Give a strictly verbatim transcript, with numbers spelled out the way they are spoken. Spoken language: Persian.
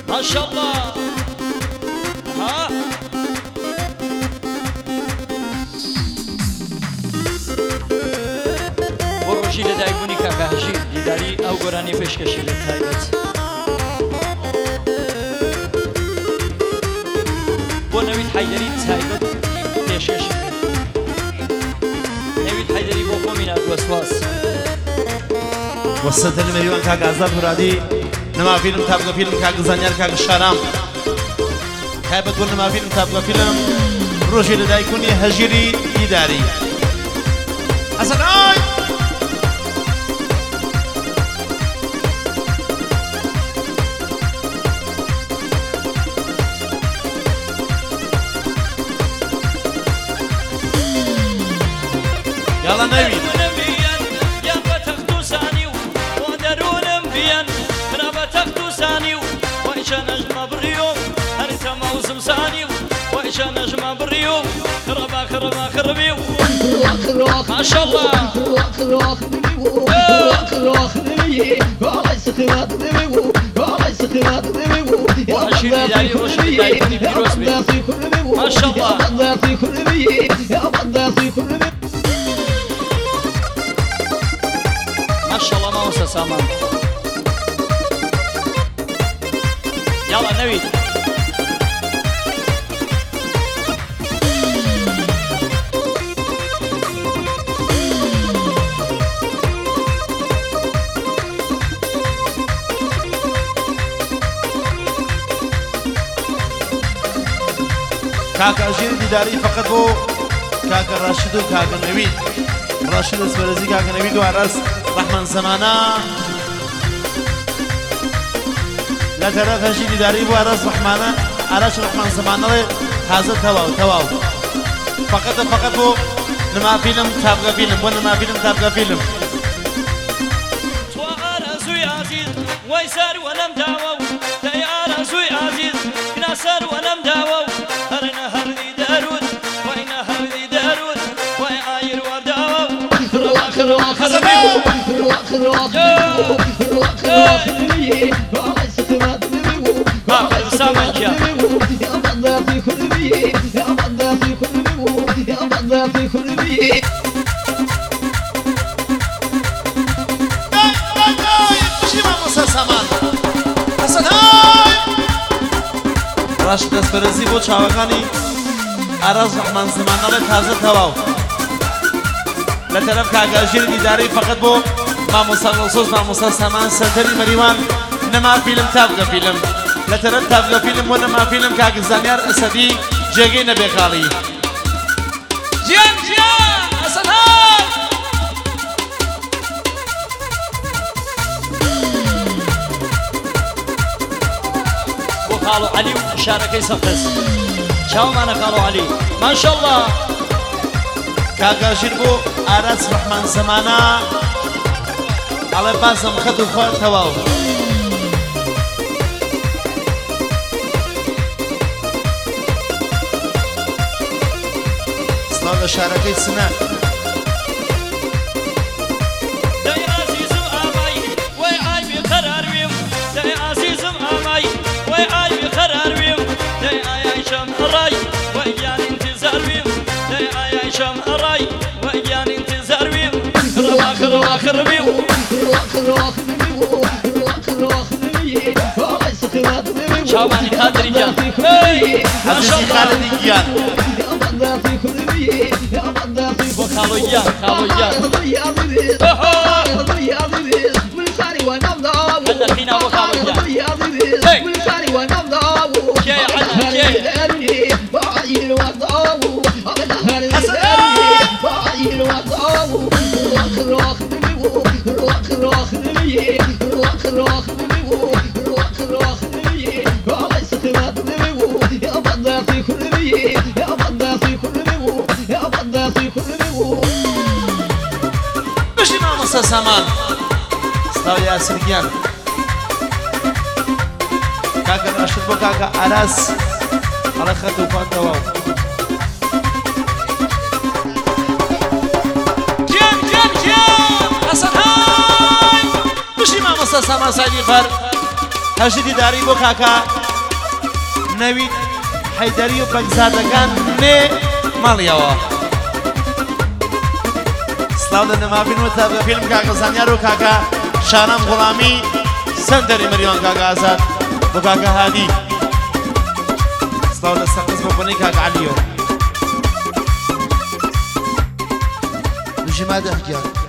ما شاء الله. ها بروجي لدايبوني كاكاهجي ديداري او قراني بشكشي للتايبت بو نويد حيدري تايبت بشكشي نويد حيدري بو قومين الوسواس وسط المليون كاك عزاب مرادي نما فيلم تابقى فيلم كاك زانيار كاك الشارام هايبت قول نما فيلم تابقى فيلم بروجي لدايكوني هجيري ديداري حسن آي يلا نبي يا بتاخدو ثاني ودرون بيان انا بتاخدو ثاني وايش نجم بريوم انت موسم ثاني وايش نجم بريوم خربا خربا خربيو ما شاء الله ما شاء الله ما شاء الله ما وصل سامان يلا نويد كاكا جير ديداري فقط بو كاكا راشد وكاكا نويد راشد اسبرزي كاكا نويد وعرس رحمن زمانا لا ترى فشي ديداري بو عرس رحمانا عرس رحمن زمانا هذا تواو تواو فقط فقط بو نما فيلم تابقى فيلم بو نما فيلم تابقى فيلم توارزو يا عزيز ويسار ولم داوو تيارزو يا عزيز كناسر ولم داوو هرنا هردي دارود وين هردي دارود وين عاير وداوو خروا خروا خروا خروا راشد اسپرزی بو چاوکانی عرض رحمن زمانه تازه تواو لطرف کاگاجیر دیداری فقط بو ما مسلسوس ما مسلسمان سنتری مریوان نما فیلم تابقى فیلم لطرف تابقى فیلم و نما فیلم کاگ زانیار اسدی جگی نبی خالی جیان جیان حسن های خالو علي وشاركي سقس شاو معنا خالو علي ما شاء الله كاكا شربو عرس رحمن زمانا على باسم خدو فار تواو صلاة شاركي سنة داي عزيزم آماي وي آي بقرار بيم داي عزيزم آماي وي آي بقرار بيم داي آي عيشم الراي وإيان انتظار بيم داي آي عيشم الراي وإيان انتظار بيم خروا خروا خربيو شاواني خاطري جان عزيزي خالد جان وخالو جان خالو جان عندنا فينا وخالو جان كي عنا كي مشي مع مصر سامان استوى يا سريان كاكا راشد بو كاكا عرس على خط وفان تواو جيم جيم جيم حسن هاي مشي مع مصر سامان سعيدي خار هەژی دیداری بۆ کاکە نەوید حەیدەری و بەگزادەکان نێ ماڵیەوە سلااو لە نەمابین و تابگە فیلم کاکە زانیار و کاکە شارام غوڵامی سەندەری مەریوان کاکە ئازاد بۆ کاکە هادی سلااو لە سەقز بۆ بۆنەی کاکە عەلیۆ ژمادە گیان